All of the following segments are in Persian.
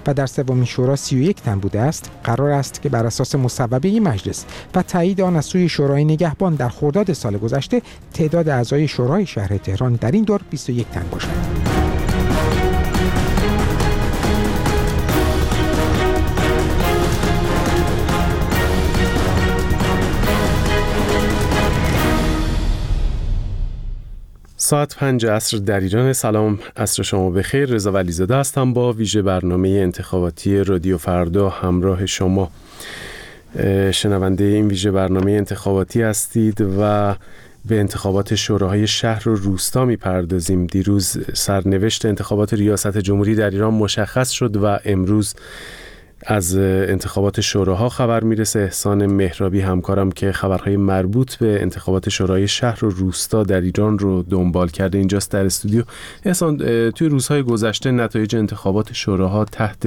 و در سومین شورا 31 تن بوده است، قرار است که بر اساس مصوبه مجلس و تایید آن از سوی شورای نگهبان در خرداد سال گذشته تعداد اعضای شورای شهر تهران در این دور 21 تن باشد. ساعت 5 عصر در ایران. سلام، عصر شما بخیر. رضا ولیزاده هستم با ویژه برنامه انتخاباتی رادیو فردا همراه شما. شنونده این ویژه برنامه انتخاباتی هستید و به انتخابات شوراهای شهر و روستا می‌پردازیم. دیروز سرنوشت انتخابات ریاست جمهوری در ایران مشخص شد و امروز از انتخابات شوراها خبر میرسه. احسان مهرابی همکارم که خبرهای مربوط به انتخابات شورای شهر و روستا در ایران رو دنبال کرده اینجاست در استودیو. احسان، توی روزهای گذشته نتایج انتخابات شوراها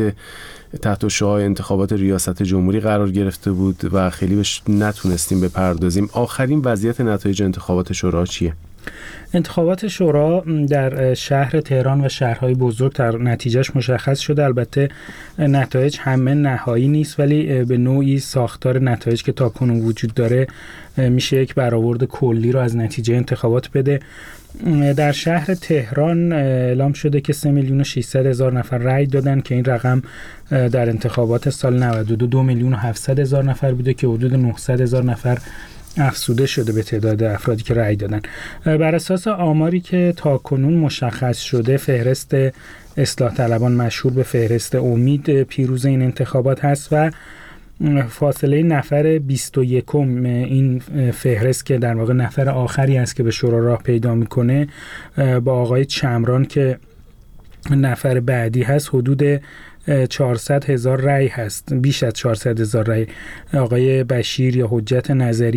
تحت شعاع انتخابات ریاست جمهوری قرار گرفته بود و خیلی بهش نتونستیم بپردازیم. آخرین وضعیت نتایج انتخابات شوراها چیه؟ انتخابات شورا در شهر تهران و شهرهای بزرگ در نتیجهش مشخص شده. البته نتایج همه نهایی نیست، ولی به نوعی ساختار نتایج که تاکنون وجود داره میشه یک برآورد کلی رو از نتیجه انتخابات بده. در شهر تهران اعلام شده که 3,600,000 نفر رأی دادن که این رقم در انتخابات سال 92 2,700,000 نفر بوده که حدود 900,000 نفر افزوده شده به تعداد افرادی که رأی دادن. بر اساس آماری که تاکنون مشخص شده، فهرست اصلاح طلبان مشهور به فهرست امید پیروز این انتخابات هست و فاصله نفر 21 این فهرست که در واقع نفر آخری است که به شورا راه پیدا میکنه با آقای چمران که نفر بعدی هست حدود 400,000 رأی هست، بیش از 400,000 رأی. آقای بشیر یا حجت نظری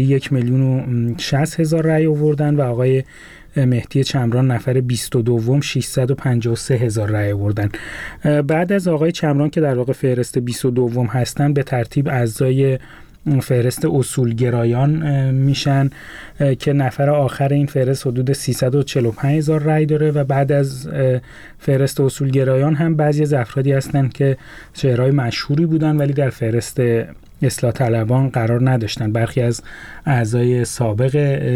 1,060,000 رأی آوردن و آقای مهدی چمران نفر 22 653,000 رأی آوردن. بعد از آقای چمران که در واقع فهرست 22 هستن، به ترتیب اعضای فهرست اصولگرایان میشن که نفر آخر این فهرست حدود 345,000 رأی داره و بعد از فهرست اصولگرایان هم بعضی از افرادی هستن که چهره‌های مشهوری بودن ولی در فهرست اصلاح طلبان قرار نداشتن. برخی از اعضای سابق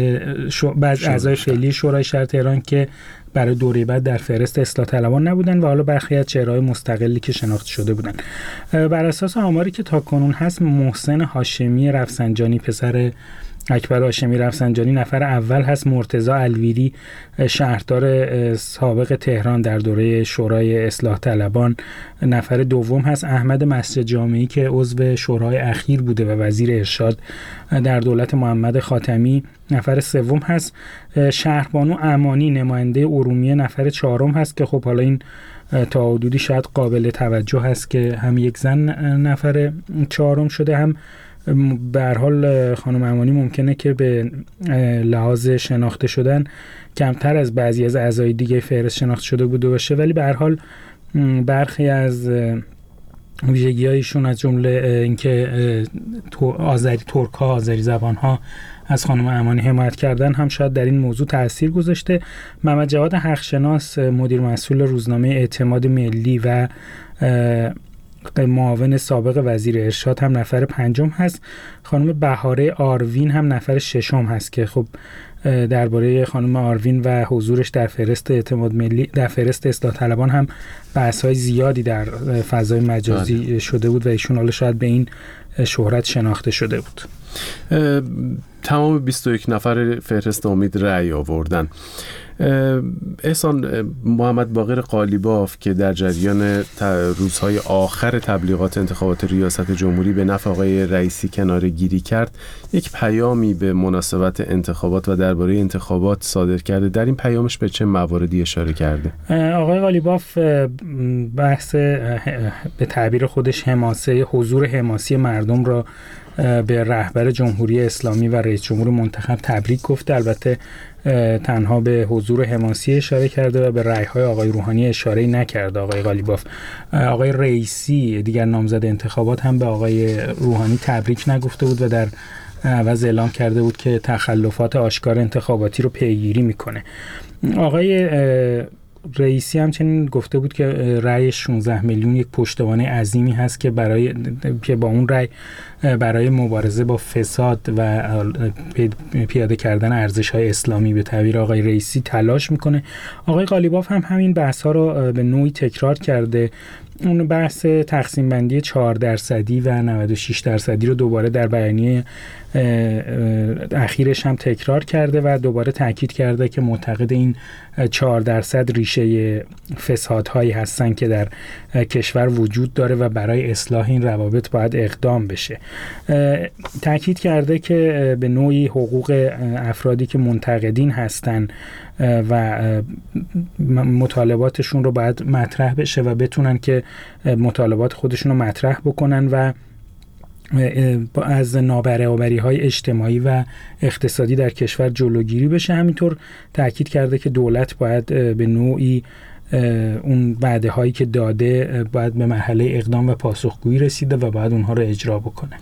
اعضای فعلی شورای شهر تهران که برای دوره بعد در فهرست اصلاح طلبان نبودن و حالا برخی از چهره‌های مستقلی که شناخته شده بودن. بر اساس آماری که تاکنون هست، محسن هاشمی رفسنجانی پسر اکبر هاشمی رفسنجانی نفر اول هست. مرتضی الویری شهردار سابق تهران در دوره شورای اصلاح طلبان نفر دوم هست. احمد مسجد جامعی که عضو شورای اخیر بوده و وزیر ارشاد در دولت محمد خاتمی نفر سوم هست. شهربانو امانی نماینده ارومیه نفر چهارم هست که خب حالا این تا حدودی شاید قابل توجه هست که هم یک زن نفر چهارم شده، هم به هر حال خانم امانی ممکنه که به لحاظ شناخته شدن کمتر از بعضی از اعضای دیگه فهرست شناخته شده بوده باشه، ولی به هر حال برخی از ویژگی‌هایشون از جمله اینکه ترک‌ها آذری زبان‌ها از خانم امانی حمایت کردن هم شاید در این موضوع تأثیر گذاشته. محمد جواد حقشناس مدیر مسئول روزنامه اعتماد ملی و معاون سابق وزیر ارشاد هم نفر پنجم هست. خانم بهاره آروین هم نفر ششم هست که خب درباره خانم آروین و حضورش در فهرست اعتماد ملی در فهرست اصلاح طلبان هم بحث‌های زیادی در فضای مجازی شده بود و ایشون حالا شاید به این شهرت شناخته شده بود. تمام 21 نفر فهرست امید رأی آوردن. احسان، محمد باقر قالیباف که در جریان روزهای آخر تبلیغات انتخابات ریاست جمهوری به نفع آقای رئیسی کناره‌گیری کرد، یک پیامی به مناسبت انتخابات و درباره انتخابات صادر کرده. در این پیامش به چه مواردی اشاره کرده؟ آقای قالیباف بحث به تعبیر خودش حضور حماسی مردم را به رهبر جمهوری اسلامی و رئیس جمهور منتخب تبریک گفته. البته تنها به حضور حماسی اشاره کرده و به رأی‌های آقای روحانی اشاره نکرده. آقای قالیباف آقای رئیسی دیگر نامزد انتخابات هم به آقای روحانی تبریک نگفته بود و در عوض اعلام کرده بود که تخلفات آشکار انتخاباتی رو پیگیری میکنه. آقای رئیسی همچنین گفته بود که رأی 16 میلیون یک پشتوانه عظیمی هست که با اون رأی برای مبارزه با فساد و پیاده کردن ارزش‌های اسلامی به تعبیر آقای رئیسی تلاش میکنه. آقای قالیباف هم همین بحث‌ها رو به نوعی تکرار کرده. اون بحث تقسیم بندی 4% و 96% رو دوباره در بیانیه اخیرش هم تکرار کرده و دوباره تاکید کرده که معتقد این 4% ریشه فسادهایی هستن که در کشور وجود داره و برای اصلاح این روابط باید اقدام بشه. تاکید کرده که به نوعی حقوق افرادی که منتقدین هستن و مطالباتشون رو باید مطرح بشه و بتونن که مطالبات خودشون رو مطرح بکنن و از نابرابری‌های اجتماعی و اقتصادی در کشور جلوگیری بشه. همینطور تاکید کرده که دولت باید به نوعی اون وعده هایی که داده باید به مرحله اقدام و پاسخگویی رسیده و باید اونها رو اجرا بکنه.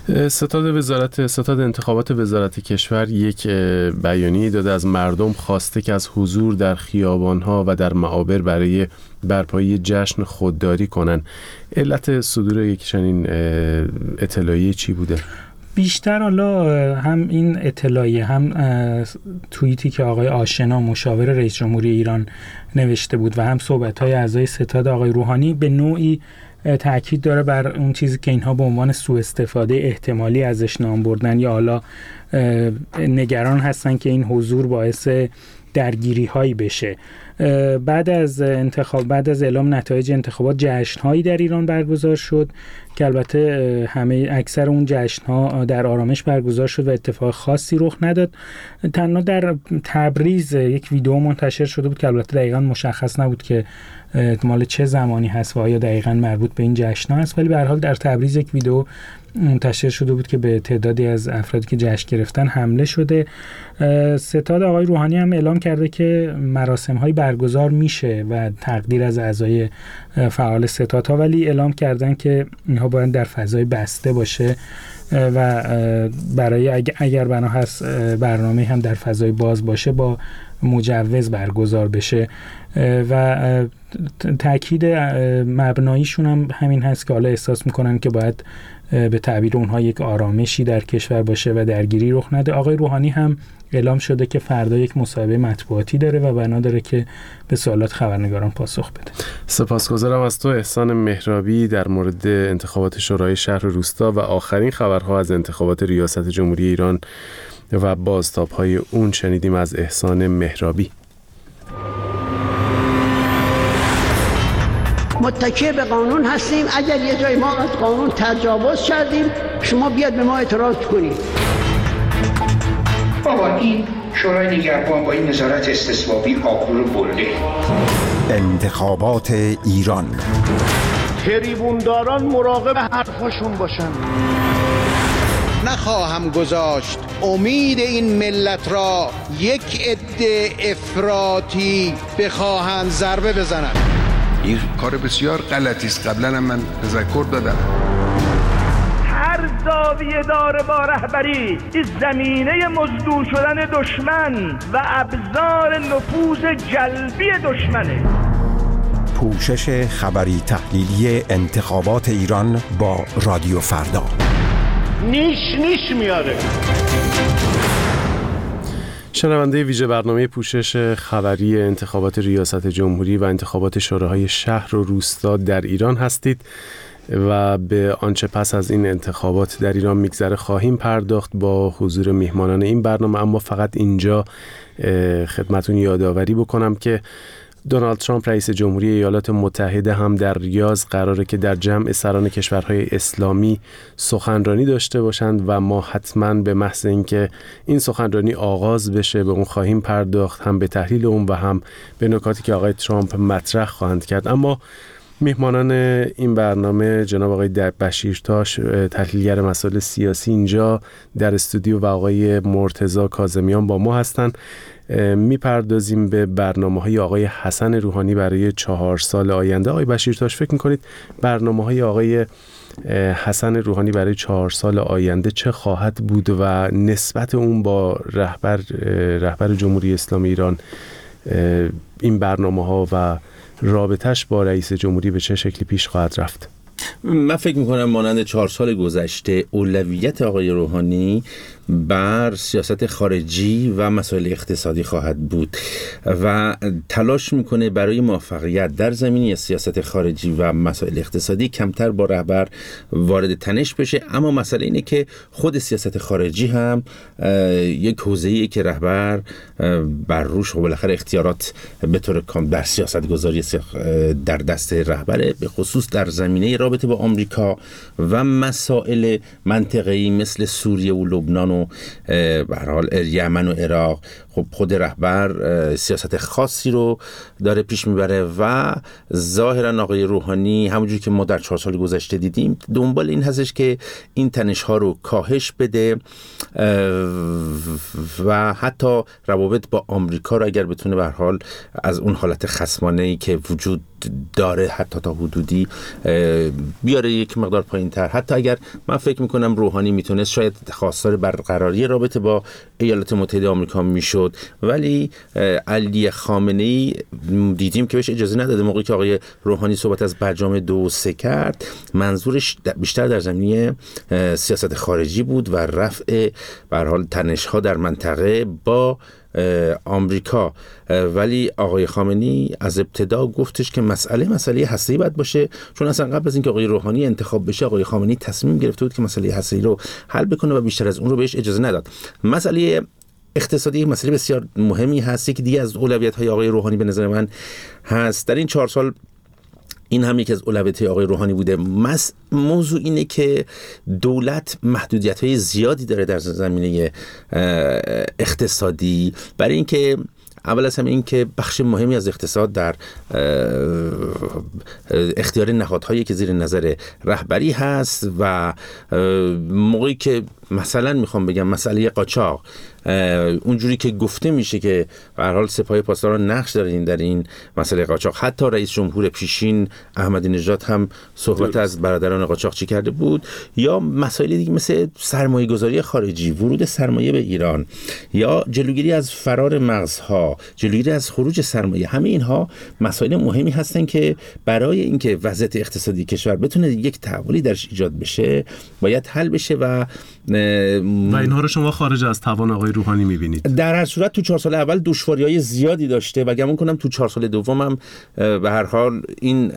ستاد انتخابات وزارت کشور یک بیانیه داده از مردم خواسته که از حضور در خیابان‌ها و در معابر برای برپایی جشن خودداری کنن. علت صدور یک چنین اطلاعیه چی بوده؟ بیشتر حالا هم این اطلاعیه هم توییتی که آقای آشنا مشاور رئیس جمهوری ایران نوشته بود و هم صحبت‌های اعضای ستاد آقای روحانی به نوعی تاکید داره بر اون چیزی که اینها به عنوان سوء استفاده احتمالی ازش نام بردن یا حالا نگران هستن که این حضور باعث درگیری هایی بشه. بعد از اعلام نتایج انتخابات جشن‌هایی در ایران برگزار شد که البته اکثر اون جشن‌ها در آرامش برگزار شد و اتفاق خاصی رخ نداد. تنها در تبریز یک ویدیو منتشر شده بود که البته دقیقاً مشخص نبود که مال چه زمانی هست و آیا دقیقاً مربوط به این جشن‌ها است، ولی به هر حال در تبریز یک ویدیو منتشر شده بود که به تعدادی از افرادی که جشن گرفتن حمله شده. ستاد آقای روحانی هم اعلام کرده که مراسم‌های برگزار میشه و تقدیر از اعضای فعال ستادها، ولی اعلام کردن که اینها باید در فضای بسته باشه و برای اگر بنا هست برنامه هم در فضای باز باشه با مجوز برگزار بشه و تأکید مبناییشون هم همین هست که حالا احساس میکنن که باید به تعبیر اونها یک آرامشی در کشور باشه و درگیری رخ نده. آقای روحانی هم اعلام شده که فردا یک مصاحبه مطبوعاتی داره و بنا داره که به سوالات خبرنگاران پاسخ بده. سپاسگزارم از تو احسان مهرابی در مورد انتخابات شورای شهر و روستا و آخرین خبرها از انتخابات ریاست جمهوری ایران و بازتاب‌های اون شنیدیم از احسان مهرابی. متکی به قانون هستیم. اگر یه جای ما از قانون تجاوز کردیم شما بیاد به ما اعتراض کنید. بابا این شورای نگهبان با این نظارت استثبابی آبرو برده. انتخابات ایران، تریبونداران مراقب حرفاشون باشن. نخواهم گذاشت امید این ملت را یک عده افراطی بخواهند ضربه بزنند. این کار بسیار غلطی است. قبلا هم من تذکر دادم. هر زاویه داره با رهبری این زمینه مزدور شدن دشمن و ابزار نفوذ جلبی دشمنه. پوشش خبری تحلیلی انتخابات ایران با رادیو فردا. نیش میاره. شنونده ویژه برنامه پوشش خبری انتخابات ریاست جمهوری و انتخابات شوراهای شهر و روستا در ایران هستید و به آنچه پس از این انتخابات در ایران میگذره خواهیم پرداخت با حضور میهمانان این برنامه. اما فقط اینجا خدمتون یادآوری بکنم که دونالد ترامپ رئیس جمهوری ایالات متحده هم در ریاض قراره که در جمع سران کشورهای اسلامی سخنرانی داشته باشند و ما حتما به محض اینکه این سخنرانی آغاز بشه به اون خواهیم پرداخت، هم به تحلیل اون و هم به نکاتی که آقای ترامپ مطرح خواهند کرد. اما میهمانان این برنامه جناب آقای بشیرتاش تحلیلگر مسائل سیاسی اینجا در استودیو و آقای مرتضی کاظمیان با ما هستند. میپردازیم به برنامه‌های آقای حسن روحانی برای 4 سال آینده. آقای بشیرتاش فکر می‌کنید برنامه‌های آقای حسن روحانی برای 4 سال آینده چه خواهد بود و نسبت اون با رهبر جمهوری اسلامی ایران این برنامه‌ها و رابطش با رئیس جمهوری به چه شکلی پیش خواهد رفت؟ من فکر میکنم مانند 4 سال گذشته اولویت آقای روحانی بر سیاست خارجی و مسائل اقتصادی خواهد بود و تلاش میکنه برای موفقیت در زمینه سیاست خارجی و مسائل اقتصادی کمتر با رهبر وارد تنش بشه. اما مسئله اینه که خود سیاست خارجی هم یک حوزه‌ایه که رهبر بر روش و بالاخره اختیارات به طور کامل در سیاست گذاری در دست رهبره، به خصوص در زمینه رابطه با آمریکا و مسائل منطقه‌ای مثل سوریه و لبنان و به هر حال یمن و عراق. خب خود رهبر سیاست خاصی رو داره پیش میبره و ظاهرا آقای روحانی همونجوری که ما در 4 سال گذشته دیدیم دنبال این هستش که این تنش ها رو کاهش بده و حتی روابط با آمریکا رو اگر بتونه به هر حال از اون حالت خصمانه‌ای که وجود داره حتی تا حدودی بیاره یک مقدار پایین‌تر. حتی اگر من فکر میکنم روحانی میتونست شاید خواستار برقراری رابطه با ایالات متحده آمریکا میشد، ولی علی خامنه‌ای دیدیم که بهش اجازه نداده. موقعی که آقای روحانی صحبت از برجام 2 و 3 کرد منظورش بیشتر در زمینه سیاست خارجی بود و رفع به هر حال تنش‌ها در منطقه با آمریکا، ولی آقای خامنه‌ای از ابتدا گفتش که مسئله هسته‌ای باید باشه، چون اصلا قبل از اینکه آقای روحانی انتخاب بشه آقای خامنه‌ای تصمیم گرفته بود که مسئله هسته‌ای رو حل بکنه و بیشتر از اون رو بهش اجازه نداد. مسئله اقتصادی مسئله بسیار مهمی هست که دیگه از اولویت‌های آقای روحانی به نظر من هست. در این 4 سال این هم یکی از اولویت‌های آقای روحانی بوده. موضوع اینه که دولت محدودیت‌های زیادی داره در زمینه اقتصادی، برای اینکه اول از همه این که بخش مهمی از اقتصاد در اختیار نهادهایی که زیر نظر رهبری هست و موقعی که مثلا میخوام بگم مسئله قاچاق اونجوری که گفته میشه که به هر حال سپاه پاسداران نقش دارین در این مسئله قاچاق، حتی رئیس جمهور پیشین احمدی نژاد هم صحبت از برادران قاچاقچی کرده بود، یا مسائل دیگه مثل سرمایه گذاری خارجی، ورود سرمایه به ایران، یا جلوگیری از فرار مغزها، جلوگیری از خروج سرمایه. همه اینها مسائل مهمی هستن که برای اینکه وضعیت اقتصادی کشور بتونه یک تحولی درش ایجاد بشه باید حل بشه و اینها رو شما خارج از توان آقای روحانی می‌بینید. در هر صورت تو 4 سال اول دشواری‌های زیادی داشته و گمان کنم تو 4 سال دوم هم به هر حال این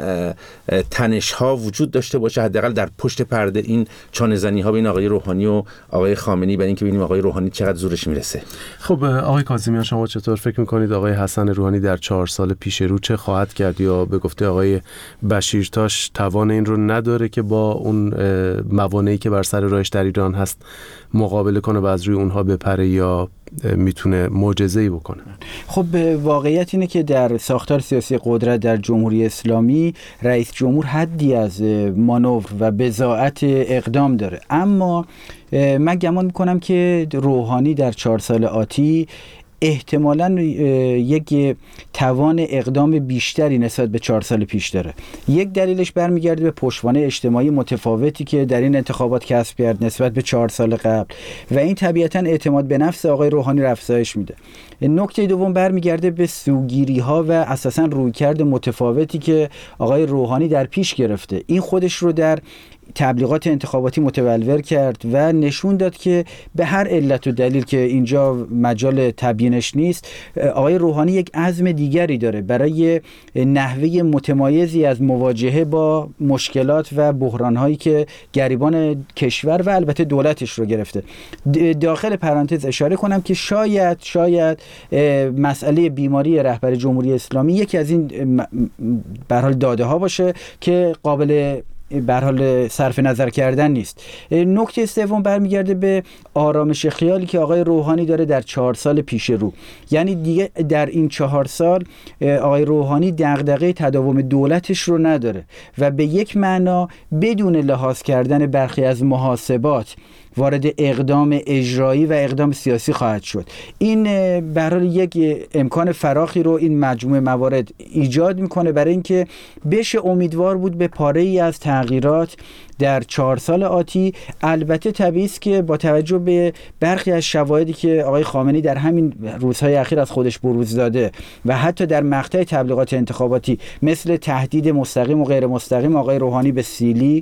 تنش‌ها وجود داشته باشه، حداقل در پشت پرده این چانه‌زنی‌ها بین آقای روحانی و آقای خامنه‌ای، برای اینکه ببینیم آقای روحانی چقدر زورش میرسه. خب آقای کاظمیان، شما چطور فکر می‌کنید آقای حسن روحانی در 4 سال پیش رو چه خواهد کرد، یا به گفته آقای بشیرتاش توان این رو نداره که با اون موانعی که بر سر راهش در ایران هست مقابله کنه و از روی اونها بپره، یا میتونه معجزه‌ای بکنه؟ خب واقعیت اینه که در ساختار سیاسی قدرت در جمهوری اسلامی رئیس جمهور حدی از مانور و بضاعت اقدام داره، اما من گمان میکنم که روحانی در 4 سال آتی احتمالاً یک توان اقدام بیشتری نسبت به 4 سال پیش داره. یک دلیلش برمیگرده به پشتوانه اجتماعی متفاوتی که در این انتخابات کسب کرد نسبت به 4 سال قبل و این طبیعتاً اعتماد به نفس آقای روحانی رو افزایش میده. نکته دوم برمیگرده به سوگیری‌ها و اساساً رویکرد متفاوتی که آقای روحانی در پیش گرفته. این خودش رو در تبلیغات انتخاباتی متولور کرد و نشون داد که به هر علت و دلیل که اینجا مجال تبیینش نیست، آقای روحانی یک عزم دیگری داره برای نحوه متمایزی از مواجهه با مشکلات و بحران‌هایی که گریبان کشور و البته دولتش رو گرفته. داخل پرانتز اشاره کنم که شاید مسئله بیماری رهبر جمهوری اسلامی یکی از این به هر حال داده‌ها باشه که قابل به هر حال صرف نظر کردن نیست. نکته سوم برمیگرده به آرامش خیالی که آقای روحانی داره در 4 سال پیش رو. یعنی دیگه در این 4 سال آقای روحانی دغدغه تداوم دولتش رو نداره و به یک معنا بدون لحاظ کردن برخی از محاسبات وارد اقدام اجرایی و اقدام سیاسی خواهد شد. این برای یک امکان فراخی رو این مجموعه موارد ایجاد میکنه برای اینکه بشه امیدوار بود به پاره‌ای از تغییرات در 4 سال آتی. البته طبیعی است که با توجه به برخی از شواهدی که آقای خامنه‌ای در همین روزهای اخیر از خودش بروز داده و حتی در مقطع تبلیغات انتخاباتی مثل تهدید مستقیم و غیر مستقیم آقای روحانی به سیلی